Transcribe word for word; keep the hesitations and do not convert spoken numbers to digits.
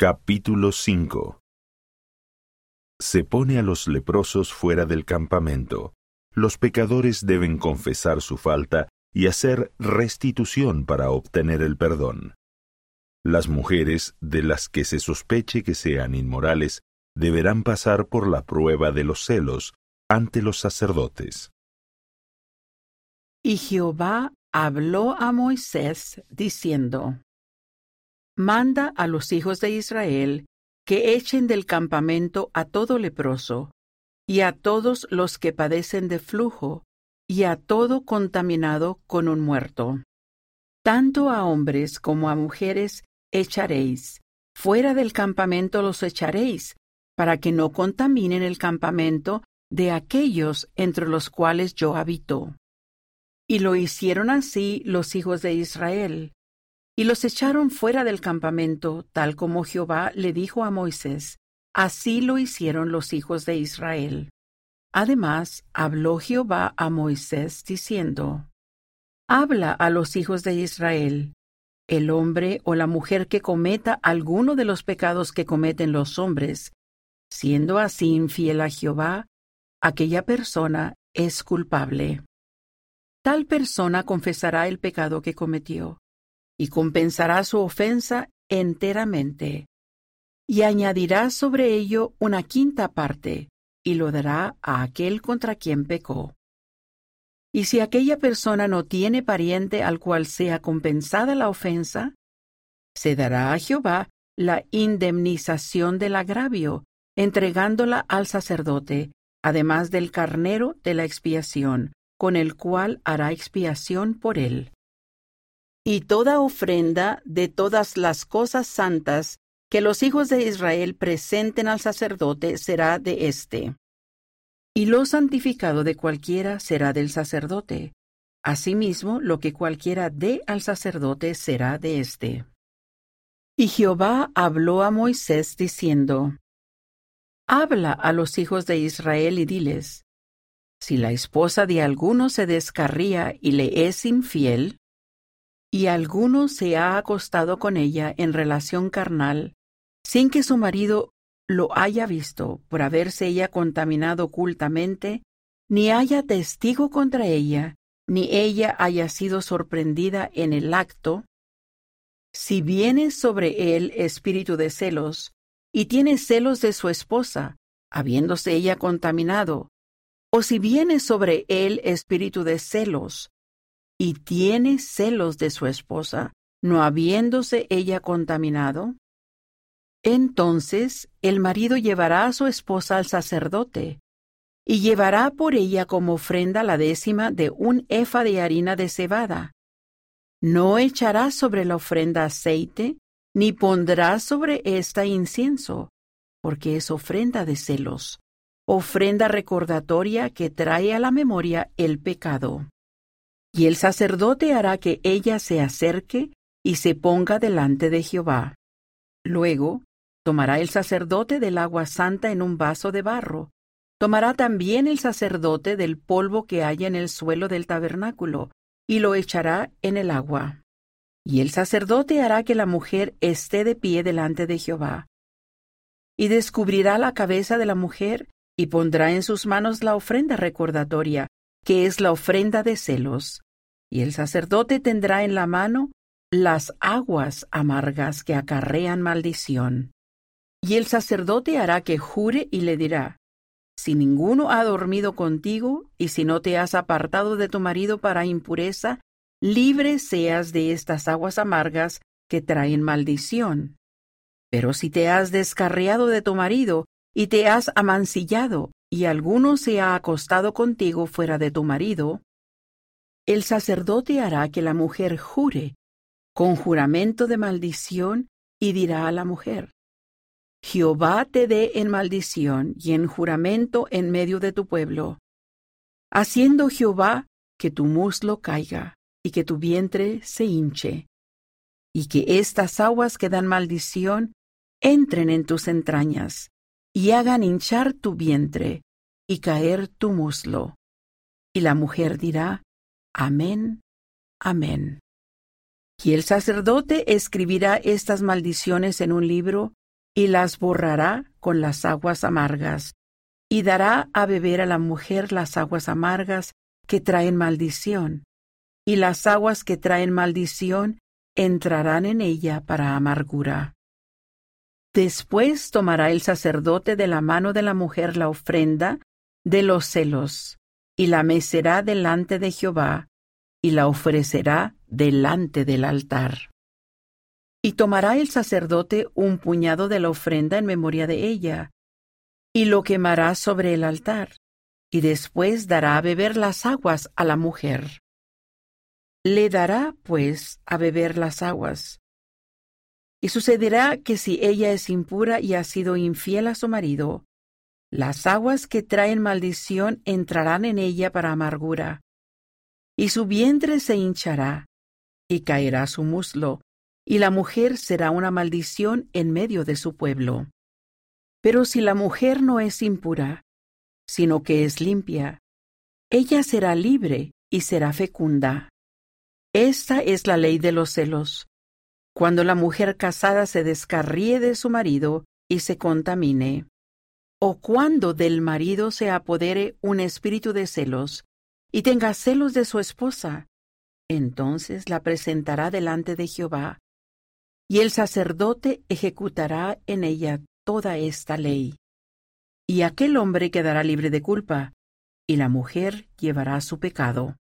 Capítulo cinco. Se pone a los leprosos fuera del campamento. Los pecadores deben confesar su falta y hacer restitución para obtener el perdón. Las mujeres, de las que se sospeche que sean inmorales, deberán pasar por la prueba de los celos ante los sacerdotes. Y Jehová habló a Moisés, diciendo: Manda a los hijos de Israel que echen del campamento a todo leproso, y a todos los que padecen de flujo, y a todo contaminado con un muerto. Tanto a hombres como a mujeres echaréis, fuera del campamento los echaréis, para que no contaminen el campamento de aquellos entre los cuales yo habito. Y lo hicieron así los hijos de Israel, y los echaron fuera del campamento, tal como Jehová le dijo a Moisés. Así lo hicieron los hijos de Israel. Además, habló Jehová a Moisés, diciendo: Habla a los hijos de Israel. El hombre o la mujer que cometa alguno de los pecados que cometen los hombres, siendo así infiel a Jehová, aquella persona es culpable. Tal persona confesará el pecado que cometió, y compensará su ofensa enteramente, y añadirá sobre ello una quinta parte, y lo dará a aquel contra quien pecó. Y si aquella persona no tiene pariente al cual sea compensada la ofensa, se dará a Jehová la indemnización del agravio, entregándola al sacerdote, además del carnero de la expiación, con el cual hará expiación por él. Y toda ofrenda de todas las cosas santas que los hijos de Israel presenten al sacerdote será de éste. Y lo santificado de cualquiera será del sacerdote. Asimismo, lo que cualquiera dé al sacerdote será de éste. Y Jehová habló a Moisés diciendo: Habla a los hijos de Israel y diles: Si la esposa de alguno se descarría y le es infiel, y alguno se ha acostado con ella en relación carnal, sin que su marido lo haya visto por haberse ella contaminado ocultamente, ni haya testigo contra ella, ni ella haya sido sorprendida en el acto, si viene sobre él espíritu de celos, y tiene celos de su esposa, habiéndose ella contaminado, o si viene sobre él espíritu de celos, y tiene celos de su esposa, no habiéndose ella contaminado, entonces el marido llevará a su esposa al sacerdote, y llevará por ella como ofrenda la décima de un efa de harina de cebada. No echará sobre la ofrenda aceite, ni pondrá sobre esta incienso, porque es ofrenda de celos, ofrenda recordatoria que trae a la memoria el pecado. Y el sacerdote hará que ella se acerque y se ponga delante de Jehová. Luego, tomará el sacerdote del agua santa en un vaso de barro. Tomará también el sacerdote del polvo que haya en el suelo del tabernáculo, y lo echará en el agua. Y el sacerdote hará que la mujer esté de pie delante de Jehová. Y descubrirá la cabeza de la mujer, y pondrá en sus manos la ofrenda recordatoria, que es la ofrenda de celos. Y el sacerdote tendrá en la mano las aguas amargas que acarrean maldición. Y el sacerdote hará que jure y le dirá: Si ninguno ha dormido contigo, y si no te has apartado de tu marido para impureza, libre seas de estas aguas amargas que traen maldición. Pero si te has descarriado de tu marido, y te has amancillado, y alguno se ha acostado contigo fuera de tu marido, el sacerdote hará que la mujer jure, con juramento de maldición, y dirá a la mujer: Jehová te dé en maldición y en juramento en medio de tu pueblo, haciendo Jehová que tu muslo caiga y que tu vientre se hinche, y que estas aguas que dan maldición entren en tus entrañas y hagan hinchar tu vientre y caer tu muslo. Y la mujer dirá: Amén, amén. Y el sacerdote escribirá estas maldiciones en un libro y las borrará con las aguas amargas, y dará a beber a la mujer las aguas amargas que traen maldición, y las aguas que traen maldición entrarán en ella para amargura. Después tomará el sacerdote de la mano de la mujer la ofrenda de los celos, y la mecerá delante de Jehová, y la ofrecerá delante del altar. Y tomará el sacerdote un puñado de la ofrenda en memoria de ella, y lo quemará sobre el altar, y después dará a beber las aguas a la mujer. Le dará, pues, a beber las aguas. Y sucederá que si ella es impura y ha sido infiel a su marido, las aguas que traen maldición entrarán en ella para amargura, y su vientre se hinchará, y caerá su muslo, y la mujer será una maldición en medio de su pueblo. Pero si la mujer no es impura, sino que es limpia, ella será libre y será fecunda. Esta es la ley de los celos. Cuando la mujer casada se descarríe de su marido y se contamine, o cuando del marido se apodere un espíritu de celos y tenga celos de su esposa, entonces la presentará delante de Jehová, y el sacerdote ejecutará en ella toda esta ley. Y aquel hombre quedará libre de culpa, y la mujer llevará su pecado.